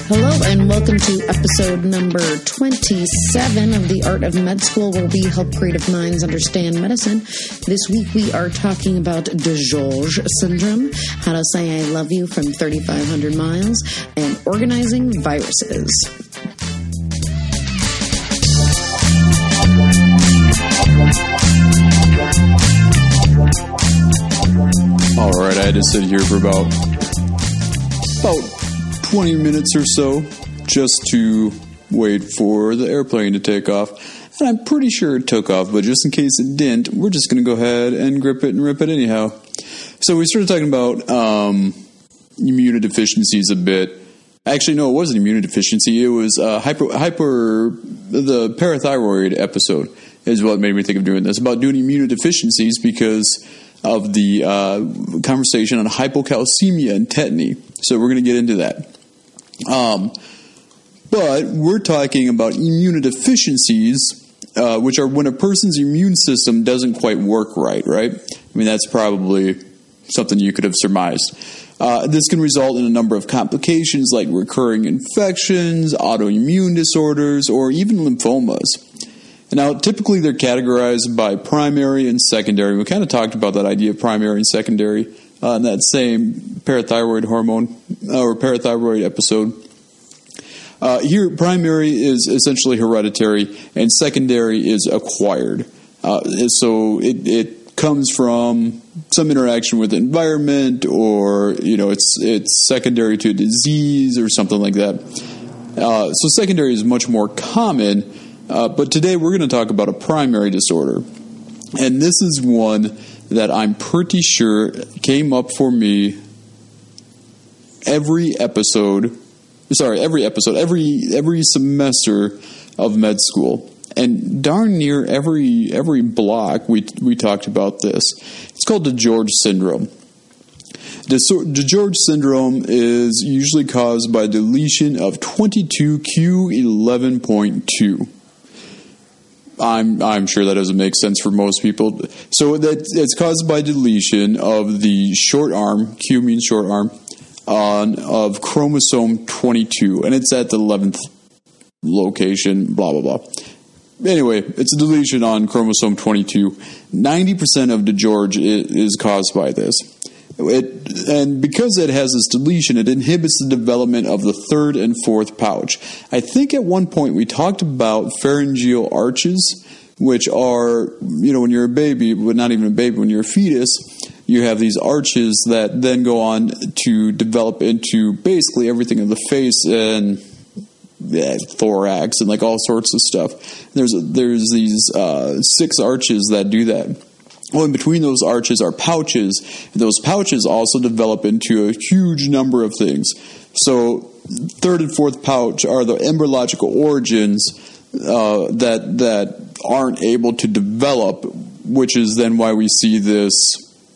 Hello and welcome to episode number 27 of The Art of Med School, where we help creative minds understand medicine. This week we are talking about DeGeorge syndrome, how to say I love you from 3,500 miles, and organizing viruses. All right, I had to sit here for about 20 minutes or so just to wait for the airplane to take off. And I'm pretty sure it took off, but just in case it didn't, we're just going to go ahead and grip it and rip it anyhow. So we started talking about immunodeficiencies a bit. Actually, no, it wasn't immunodeficiency. It was the parathyroid episode is what made me think of doing this, about doing immunodeficiencies because of the conversation on hypocalcemia and tetany. So we're going to get into that. But we're talking about immunodeficiencies, which are when a person's immune system doesn't quite work right? I mean, that's probably something you could have surmised. This can result in a number of complications like recurring infections, autoimmune disorders, or even lymphomas. Now, typically they're categorized by primary and secondary. We kind of talked about that idea of primary and secondary in that same parathyroid hormone or parathyroid episode. Here, primary is essentially hereditary, and secondary is acquired. So it comes from some interaction with the environment, or it's secondary to a disease or something like that. So secondary is much more common. But today we're going to talk about a primary disorder. And this is one that I'm pretty sure came up for me every semester of med school. And darn near every block we talked about this. It's called DeGeorge syndrome. DeGeorge syndrome is usually caused by deletion of 22q11.2. I'm sure that doesn't make sense for most people. So that it's caused by deletion of the short arm, Q means short arm, of chromosome 22, and it's at the 11th location, blah, blah, blah. Anyway, it's a deletion on chromosome 22. 90% of DeGeorge is caused by this. And because it has this deletion, it inhibits the development of the third and fourth pouch. I think at one point we talked about pharyngeal arches, which are, when you're a baby, but not even a baby, when you're a fetus, you have these arches that then go on to develop into basically everything of the face and thorax and like all sorts of stuff. There's these 6 arches that do that. Well, in between those arches are pouches. And those pouches also develop into a huge number of things. So, third and fourth pouch are the embryological origins that aren't able to develop, which is then why we see this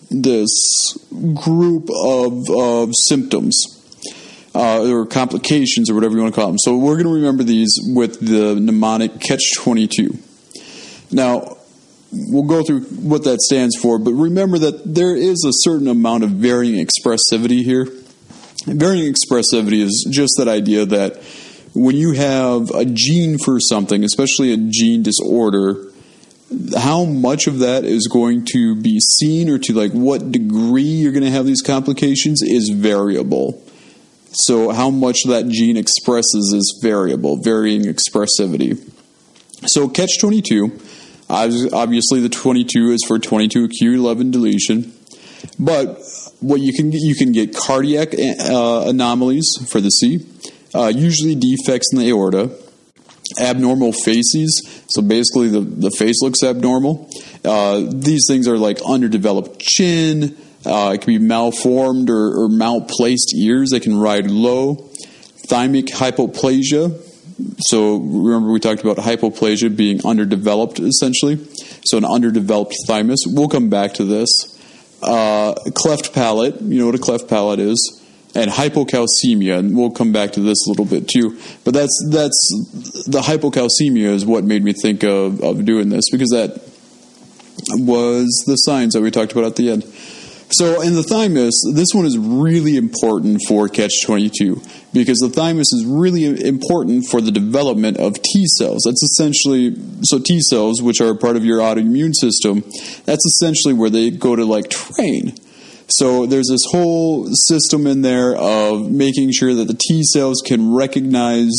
group of symptoms or complications or whatever you want to call them. So, we're going to remember these with the mnemonic Catch-22. Now, we'll go through what that stands for, but remember that there is a certain amount of varying expressivity here. Varying expressivity is just that idea that when you have a gene for something, especially a gene disorder, how much of that is going to be seen or to like what degree you're going to have these complications is variable. So how much that gene expresses is variable, varying expressivity. So Catch-22, obviously the 22 is for 22q11 deletion, but what you can get cardiac anomalies for the C, usually defects in the aorta, abnormal faces, so basically the face looks abnormal. These things are like underdeveloped chin, it can be malformed or malplaced ears that can ride low, thymic hypoplasia. So remember we talked about hypoplasia being underdeveloped essentially. So an underdeveloped thymus. We'll come back to this. Cleft palate. You know what a cleft palate is. And hypocalcemia. And we'll come back to this a little bit too. But that's the hypocalcemia is what made me think of doing this, because that was the signs that we talked about at the end. So in the thymus, this one is really important for Catch-22 because the thymus is really important for the development of T cells. That's essentially, so T cells, which are part of your autoimmune system, that's essentially where they go to like train. So there's this whole system in there of making sure that the T cells can recognize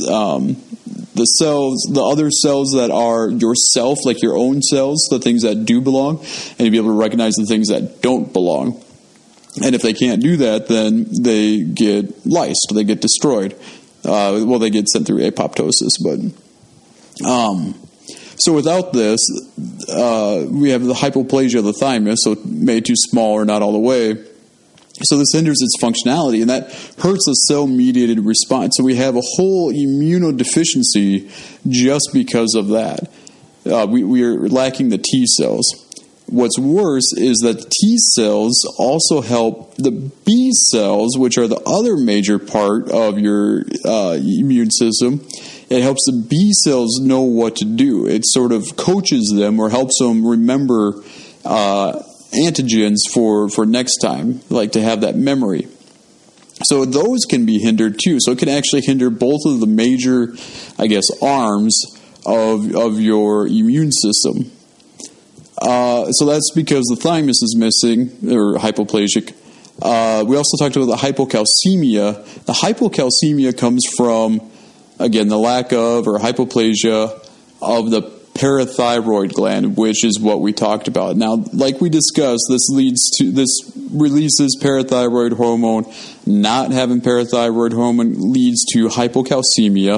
the cells, the other cells that are yourself, like your own cells, the things that do belong, and to be able to recognize the things that don't belong. And if they can't do that, then they get lysed, they get destroyed. They get sent through apoptosis. But so without this, we have the hypoplasia of the thymus, so made too small or not all the way. So this hinders its functionality, and that hurts the cell-mediated response. So we have a whole immunodeficiency just because of that. We are lacking the T cells. What's worse is that T cells also help the B cells, which are the other major part of your immune system. It helps the B cells know what to do. It sort of coaches them or helps them remember antigens for next time, like to have that memory. So those can be hindered too. So it can actually hinder both of the major, arms of your immune system. So that's because the thymus is missing or hypoplasic. We also talked about the hypocalcemia. The hypocalcemia comes from, again, the lack of or hypoplasia of the parathyroid gland, which is what we talked about. Now, like we discussed, this releases parathyroid hormone. Not having parathyroid hormone leads to hypocalcemia.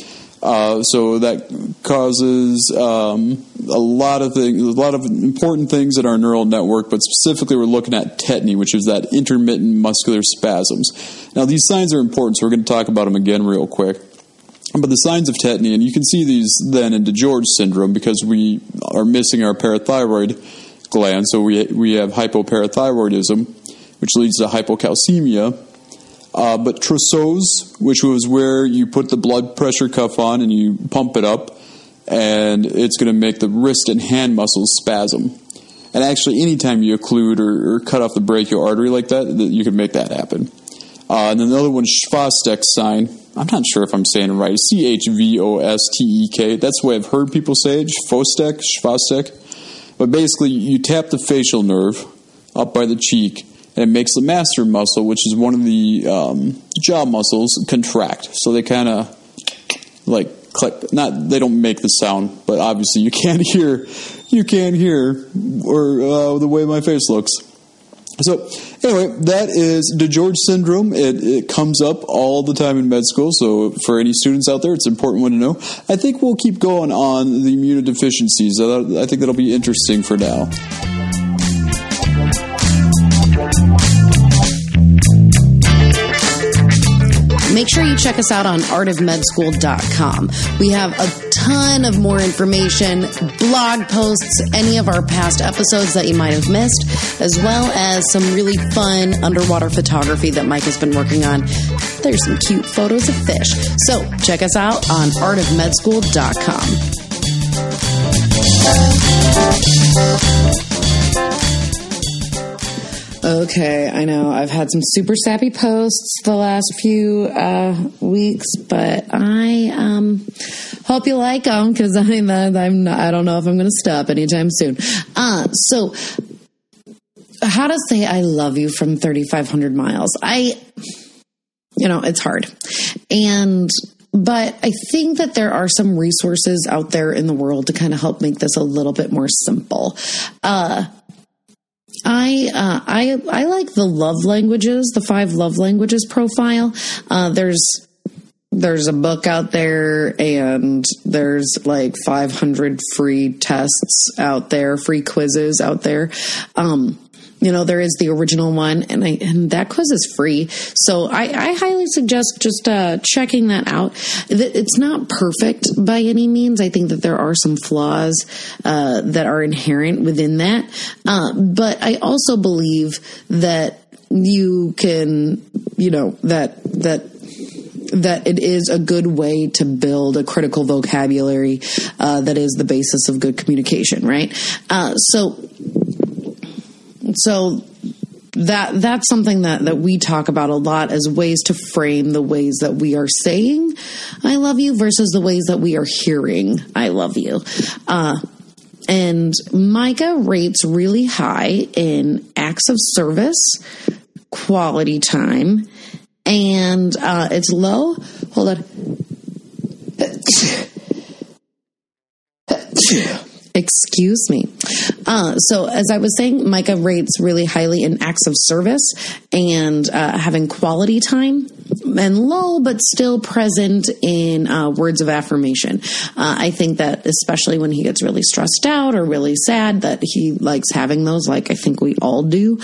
So that causes a lot of important things in our neural network, but specifically we're looking at tetany, which is that intermittent muscular spasms. Now, these signs are important, so we're going to talk about them again real quick. But the signs of tetany, and you can see these then in DeGeorge syndrome because we are missing our parathyroid gland, so we have hypoparathyroidism, which leads to hypocalcemia. But Trousseau's, which was where you put the blood pressure cuff on and you pump it up, and it's going to make the wrist and hand muscles spasm. And actually, anytime you occlude or cut off the brachial artery like that, you can make that happen. And then the other one, Chvostek's sign. I'm not sure if I'm saying it right. Chvostek. That's the way I've heard people say it. Chvostek. But basically, you tap the facial nerve up by the cheek, and it makes the masseter muscle, which is one of the jaw muscles, contract. So they kind of like click. They don't make the sound, but obviously you can't hear, or the way my face looks. So anyway, that is DeGeorge syndrome. It comes up all the time in med school, so for any students out there, it's an important one to know. I think we'll keep going on the immunodeficiencies. I think that'll be interesting for now. Make sure you check us out on artofmedschool.com. We have a ton of more information, blog posts, any of our past episodes that you might have missed, as well as some really fun underwater photography that Mike has been working on. There's some cute photos of fish. So check us out on artofmedschool.com. Okay, I know I've had some super sappy posts the last few weeks, but I hope you like them because I don't know if I'm going to stop anytime soon. So how to say I love you from 3,500 miles? It's hard, but I think that there are some resources out there in the world to kind of help make this a little bit more simple. I like the love languages, the 5 love languages profile. There's a book out there, and there's like 500 free tests out there, free quizzes out there. There is the original one, and that quiz is free. So I highly suggest just checking that out. It's not perfect by any means. I think that there are some flaws that are inherent within that. But I also believe that you can, that it is a good way to build a critical vocabulary that is the basis of good communication, right? So that's something that we talk about a lot as ways to frame the ways that we are saying I love you versus the ways that we are hearing I love you. And Micah rates really high in acts of service, quality time, and it's low. Hold on. Excuse me. So as I was saying, Micah rates really highly in acts of service and having quality time, and low but still present in words of affirmation. I think that especially when he gets really stressed out or really sad, that he likes having those, like I think we all do.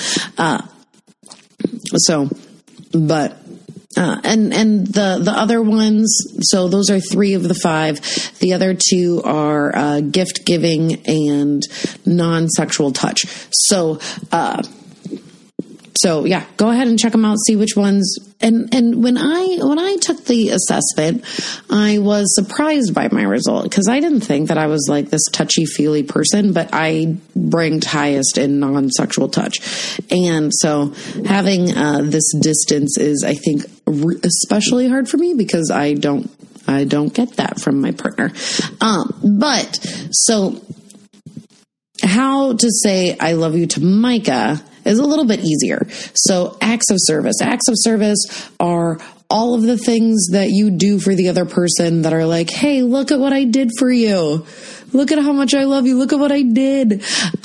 And the other ones, so those are 3 of the 5. The other 2 are gift giving and non-sexual touch. So yeah, go ahead and check them out, see which ones. And when I took the assessment, I was surprised by my result because I didn't think that I was like this touchy-feely person, but I ranked highest in non-sexual touch. And so having this distance is, I think, especially hard for me because I don't get that from my partner. But so how to say I love you to Micah is a little bit easier. So acts of service. Acts of service are all of the things that you do for the other person that are like, hey, look at what I did for you. Look at how much I love you. Look at what I did.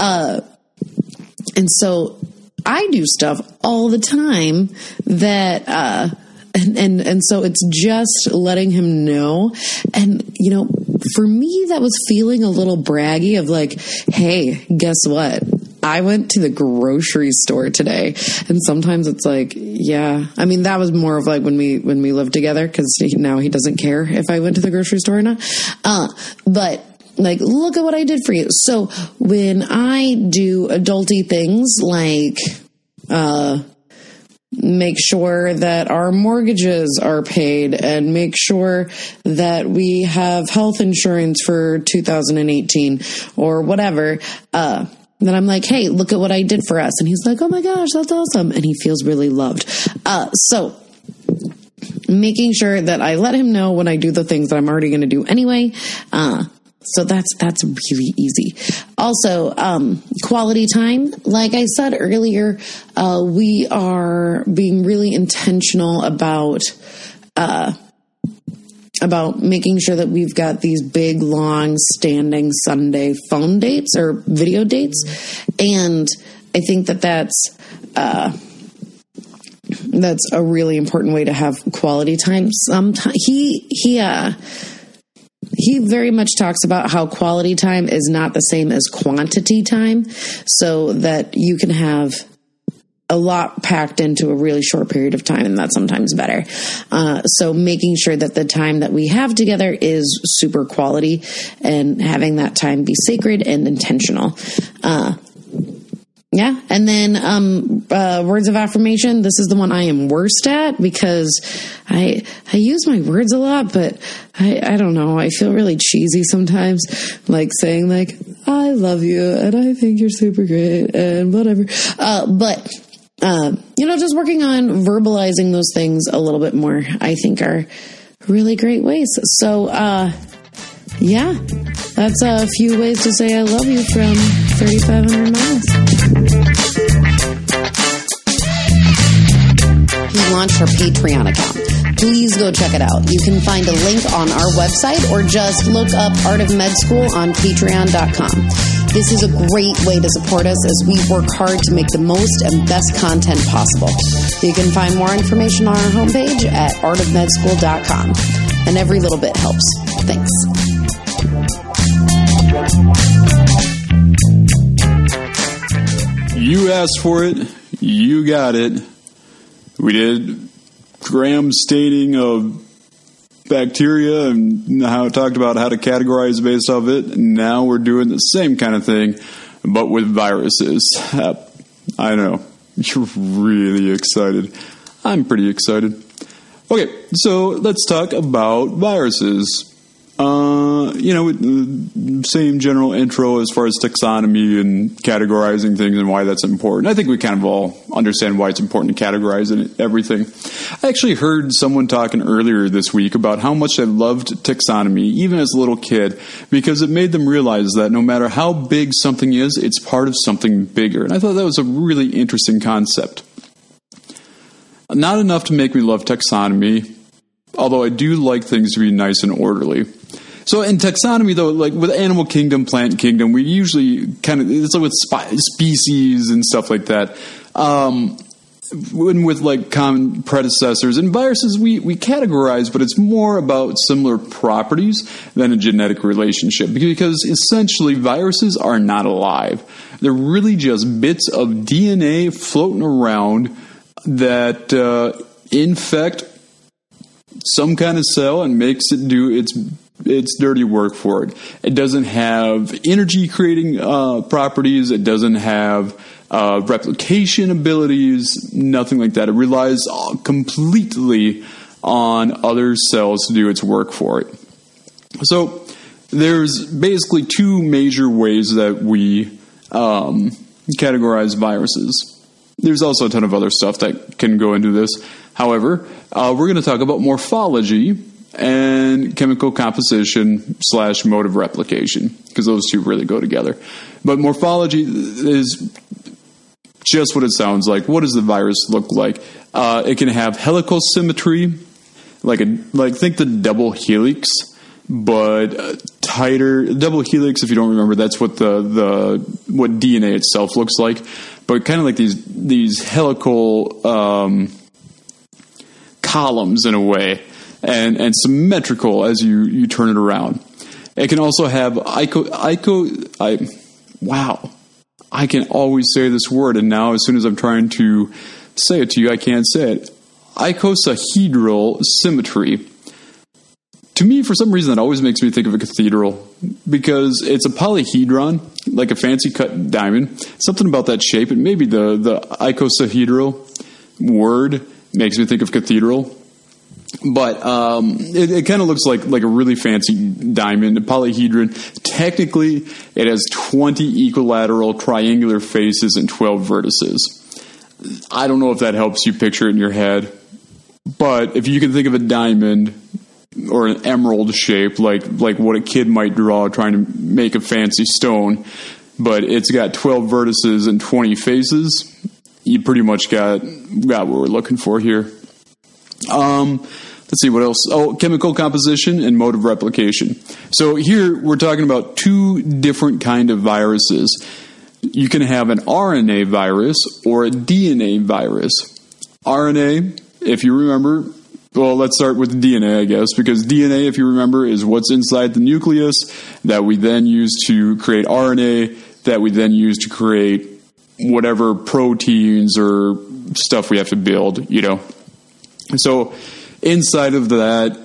And so I do stuff all the time that, and so it's just letting him know. And, you know, for me, that was feeling a little braggy of like, hey, guess what? I went to the grocery store today. And sometimes it's like, yeah, I mean, that was more of like when we lived together, because now he doesn't care if I went to the grocery store or not. But like, look at what I did for you. So when I do adulty things like, make sure that our mortgages are paid and make sure that we have health insurance for 2018 or whatever, then I'm like, hey, look at what I did for us. And he's like, oh my gosh, that's awesome. And he feels really loved. So making sure that I let him know when I do the things that I'm already going to do anyway. So that's really easy. Also, quality time. Like I said earlier, we are being really intentional about making sure that we've got these big, long, standing Sunday phone dates or video dates. And I think that that's a really important way to have quality time. Sometimes he very much talks about how quality time is not the same as quantity time, so that you can have a lot packed into a really short period of time, and that's sometimes better. So making sure that the time that we have together is super quality and having that time be sacred and intentional. Yeah. And then, words of affirmation. This is the one I am worst at because I use my words a lot, but I don't know. I feel really cheesy sometimes, like saying like, I love you and I think you're super great and whatever. But just working on verbalizing those things a little bit more, I think are really great ways. So, yeah, that's a few ways to say I love you from 3,500 miles. We launched our Patreon account. Please go check it out. You can find a link on our website or just look up Art of Med School on patreon.com. This is a great way to support us as we work hard to make the most and best content possible. You can find more information on our homepage at artofmedschool.com. And every little bit helps. Thanks. You asked for it. You got it. We did gram staining of bacteria and how it talked about how to categorize based off it. Now we're doing the same kind of thing, but with viruses. I know. You're really excited. I'm pretty excited. Okay, so let's talk about viruses. Same general intro as far as taxonomy and categorizing things and why that's important. I think we kind of all understand why it's important to categorize everything. I actually heard someone talking earlier this week about how much they loved taxonomy, even as a little kid, because it made them realize that no matter how big something is, it's part of something bigger. And I thought that was a really interesting concept. Not enough to make me love taxonomy, although I do like things to be nice and orderly. So in taxonomy, though, like with animal kingdom, plant kingdom, we usually it's like with species and stuff like that. With like common predecessors and viruses, we categorize, but it's more about similar properties than a genetic relationship, because essentially viruses are not alive. They're really just bits of DNA floating around that infect some kind of cell and makes it do its dirty work for it. It doesn't have energy creating properties. It doesn't have replication abilities, nothing like that. It relies completely on other cells to do its work for it. So there's basically two major ways that we categorize viruses. There's also a ton of other stuff that can go into this. However, we're going to talk about morphology and chemical composition / mode of replication, because those two really go together. But morphology is just what it sounds like. What does the virus look like? It can have helical symmetry, like think the double helix, but tighter. Double helix, if you don't remember, that's what what DNA itself looks like. But kind of like these helical columns in a way. And symmetrical as you turn it around. It can also have I can always say this word, and now as soon as I'm trying to say it to you, I can't say it. Icosahedral symmetry. To me, for some reason, that always makes me think of a cathedral, because it's a polyhedron, like a fancy cut diamond. Something about that shape, and maybe the icosahedral word makes me think of cathedral. But it kind of looks like a really fancy diamond, a polyhedron. Technically, it has 20 equilateral triangular faces and 12 vertices. I don't know if that helps you picture it in your head, but if you can think of a diamond or an emerald shape, like what a kid might draw trying to make a fancy stone, but it's got 12 vertices and 20 faces, you pretty much got what we're looking for here. Let's see what else. Oh, chemical composition and mode of replication. So here we're talking about two different kind of viruses. You can have an RNA virus or a DNA virus. RNA, if you remember, well, let's start with DNA, I guess, because DNA, if you remember, is what's inside the nucleus that we then use to create RNA, that we then use to create whatever proteins or stuff we have to build, So inside of that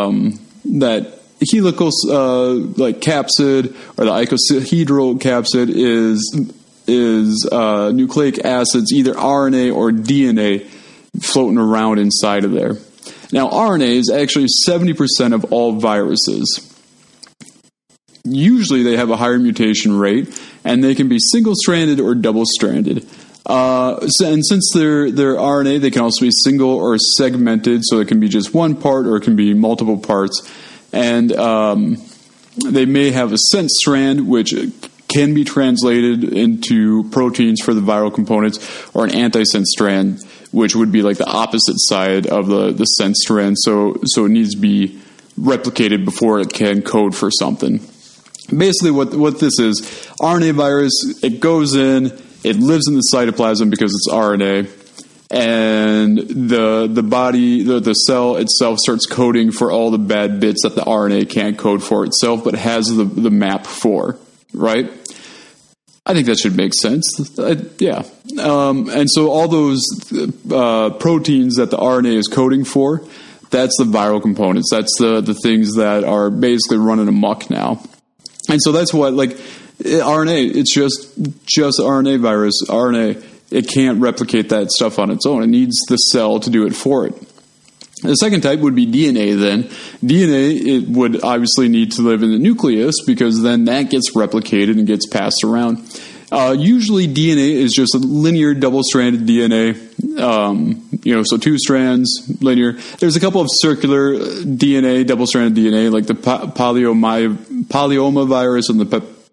helical capsid, or the icosahedral capsid, is nucleic acids, either RNA or DNA, floating around inside of there. Now, RNA is actually 70% of all viruses. Usually they have a higher mutation rate, and they can be single-stranded or double-stranded. And since they're RNA, they can also be single or segmented, so it can be just one part or it can be multiple parts. And they may have a sense strand, which can be translated into proteins for the viral components, or an antisense strand, which would be like the opposite side of the sense strand. So it needs to be replicated before it can code for something. Basically, what this is, RNA virus, it goes in, it lives in the cytoplasm because it's RNA, and the body, the cell itself starts coding for all the bad bits that the RNA can't code for itself, but has the map for, right? I think that should make sense. Yeah. And so all those proteins that the RNA is coding for, that's the viral components. That's the things that are basically running amok now. And so that's what, RNA, it's just RNA virus, RNA. It can't replicate that stuff on its own. It needs the cell to do it for it. The second type would be DNA then. DNA, it would obviously need to live in the nucleus because then that gets replicated and gets passed around. Usually DNA is just a linear double-stranded DNA, so 2 strands, linear. There's a couple of circular DNA, double-stranded DNA, like the papillomavirus and the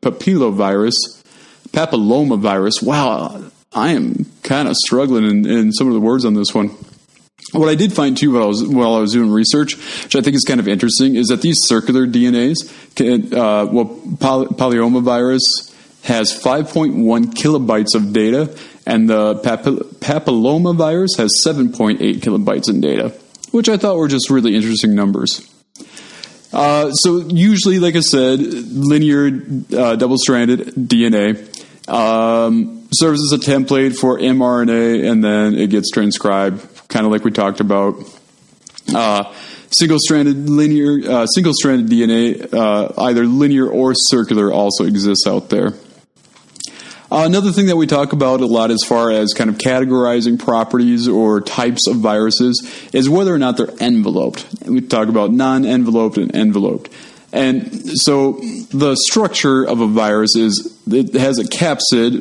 papillomavirus. Wow, I am kind of struggling in some of the words on this one. What I did find, too, while I was doing research, which I think is kind of interesting, is that these circular DNAs, papillomavirus has 5.1 kilobytes of data, and the papillomavirus has 7.8 kilobytes in data, which I thought were just really interesting numbers. So usually, like I said, linear double-stranded DNA serves as a template for mRNA, and then it gets transcribed, kind of like we talked about. Single-stranded DNA, either linear or circular, also exists out there. Another thing that we talk about a lot as far as kind of categorizing properties or types of viruses is whether or not they're enveloped. We talk about non-enveloped and enveloped. And so the structure of a virus is it has a capsid.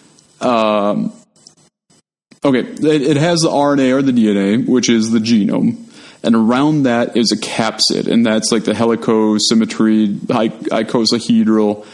It has the RNA or the DNA, which is the genome. And around that is a capsid, and that's like the helicosymmetry, icosahedral,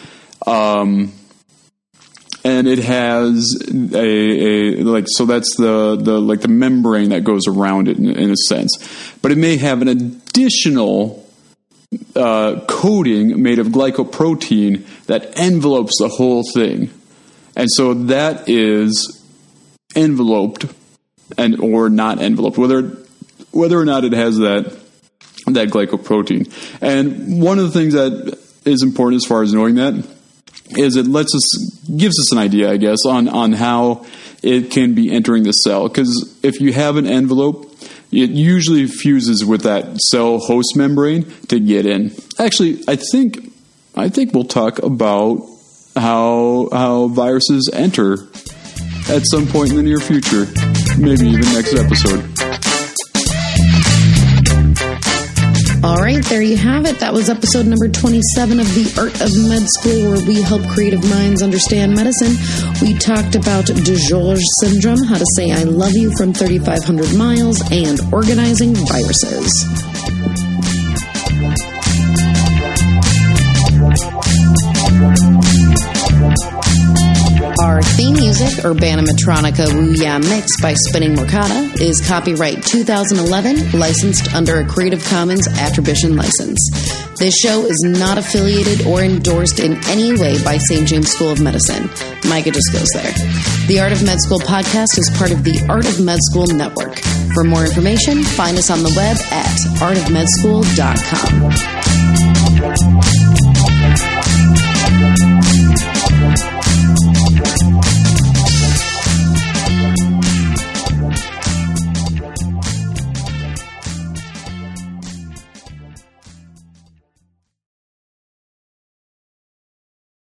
and it has so that's the membrane that goes around it in a sense. But it may have an additional coating made of glycoprotein that envelopes the whole thing. And so that is enveloped or not enveloped, whether or not it has that glycoprotein. And one of the things that is important as far as knowing that is it gives us an idea, I guess, on how it can be entering the cell. Because if you have an envelope, it usually fuses with that cell host membrane to get in. Actually, I think we'll talk about how viruses enter at some point in the near future, maybe even next episode. All right, there you have it. That was episode number 27 of The Art of Med School, where we help creative minds understand medicine. We talked about DeGeorge syndrome, how to say I love you from 3,500 miles, and organizing viruses. Our theme music, Urbana Metronica Woo Ya Mix by Spinning Morcata, is copyright 2011, licensed under a Creative Commons Attribution license. This show is not affiliated or endorsed in any way by St. James School of Medicine. Micah just goes there. The Art of Med School podcast is part of the Art of Med School network. For more information, find us on the web at artofmedschool.com.